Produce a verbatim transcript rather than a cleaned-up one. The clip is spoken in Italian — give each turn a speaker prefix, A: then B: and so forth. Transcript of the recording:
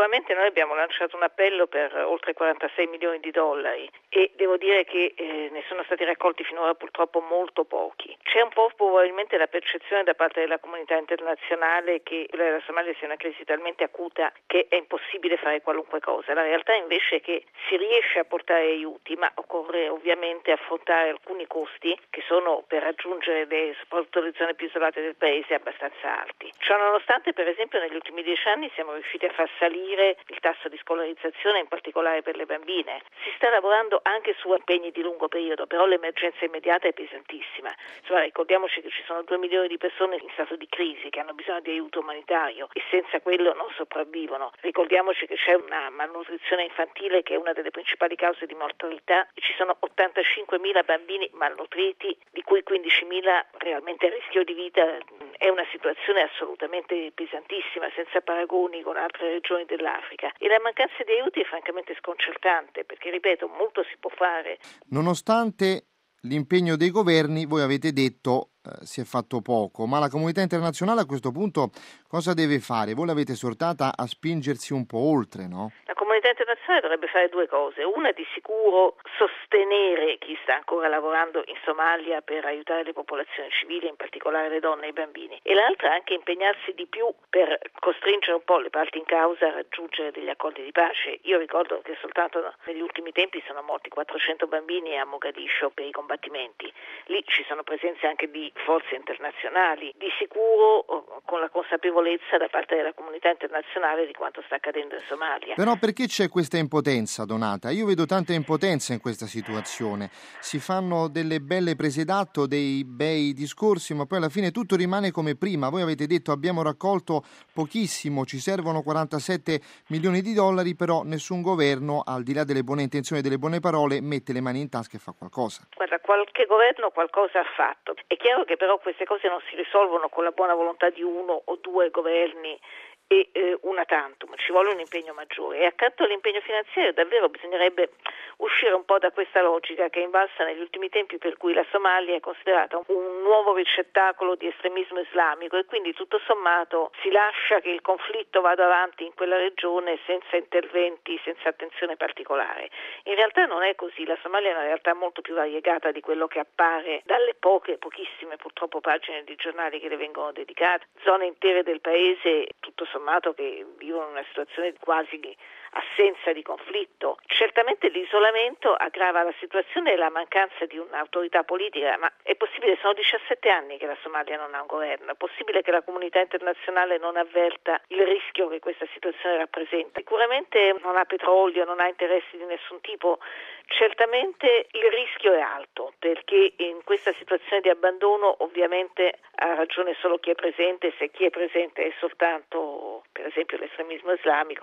A: Sicuramente noi abbiamo lanciato un appello per oltre quarantasei milioni di dollari e devo dire che eh, ne sono stati raccolti finora purtroppo molto pochi. C'è un po' probabilmente la percezione da parte della comunità internazionale che quella della Somalia sia una crisi talmente acuta che è impossibile fare qualunque cosa. La realtà invece è che si riesce a portare aiuti, ma occorre ovviamente affrontare alcuni costi che sono, per raggiungere le, soprattutto le zone più isolate del paese, abbastanza alti. Ciò nonostante, per esempio, negli ultimi dieci anni siamo riusciti a far salire il tasso di scolarizzazione, in particolare per le bambine. Si sta lavorando anche su impegni di lungo periodo, però l'emergenza immediata è pesantissima. Insomma, ricordiamoci che ci sono due milioni di persone in stato di crisi che hanno bisogno di aiuto umanitario e senza quello non sopravvivono. Ricordiamoci che c'è una malnutrizione infantile che è una delle principali cause di mortalità e ci sono ottantacinquemila bambini malnutriti, di cui quindicimila realmente a rischio di vita. È una situazione assolutamente pesantissima, senza paragoni con altre regioni dell'Africa, e la mancanza di aiuti è francamente sconcertante perché, ripeto, molto si può fare.
B: Nonostante l'impegno dei governi, voi avete detto eh, si è fatto poco, ma la comunità internazionale a questo punto cosa deve fare? Voi l'avete esortata a spingersi un po' oltre, no?
A: La comunità internazionale dovrebbe fare due cose: una, di sicuro sostenere chi sta ancora lavorando in Somalia per aiutare le popolazioni civili, in particolare le donne e i bambini, e l'altra anche impegnarsi di più per costringere un po' le parti in causa a raggiungere degli accordi di pace. Io ricordo che soltanto negli ultimi tempi sono morti quattrocento bambini a Mogadiscio per i combattimenti. Lì ci sono presenze anche di forze internazionali, di sicuro con la consapevolezza da parte della comunità internazionale di quanto sta accadendo in Somalia.
B: Però perché c'è questa impotenza, Donata? Io vedo tanta impotenza in questa situazione. Si fanno delle belle prese d'atto, dei bei discorsi, ma poi alla fine tutto rimane come prima. Voi avete detto abbiamo raccolto pochissimo, ci servono quarantasette milioni di dollari, però nessun governo, al di là delle buone intenzioni e delle buone parole, mette le mani in tasca e fa qualcosa.
A: Guarda, qualche governo qualcosa ha fatto. È chiaro che però queste cose non si risolvono con la buona volontà di uno o due governi e eh, una tantum, ci vuole un impegno maggiore, e accanto all'impegno finanziario davvero bisognerebbe uscire un po' da questa logica che è invalsa negli ultimi tempi, per cui la Somalia è considerata un nuovo ricettacolo di estremismo islamico e quindi tutto sommato si lascia che il conflitto vada avanti in quella regione senza interventi, senza attenzione particolare. In realtà non è così, la Somalia è una realtà molto più variegata di quello che appare dalle poche, pochissime purtroppo pagine di giornali che le vengono dedicate. Zone intere del paese tutto sommato che vivono una situazione quasi di assenza di conflitto. Certamente l'isolamento aggrava la situazione e la mancanza di un'autorità politica, ma è possibile, sono diciassette anni che la Somalia non ha un governo, è possibile che la comunità internazionale non avverta il rischio che questa situazione rappresenta. Sicuramente non ha petrolio, non ha interessi di nessun tipo, certamente il rischio è alto perché in questa situazione di abbandono ovviamente ha ragione solo chi è presente, se chi è presente è soltanto per esempio l'estremismo islamico.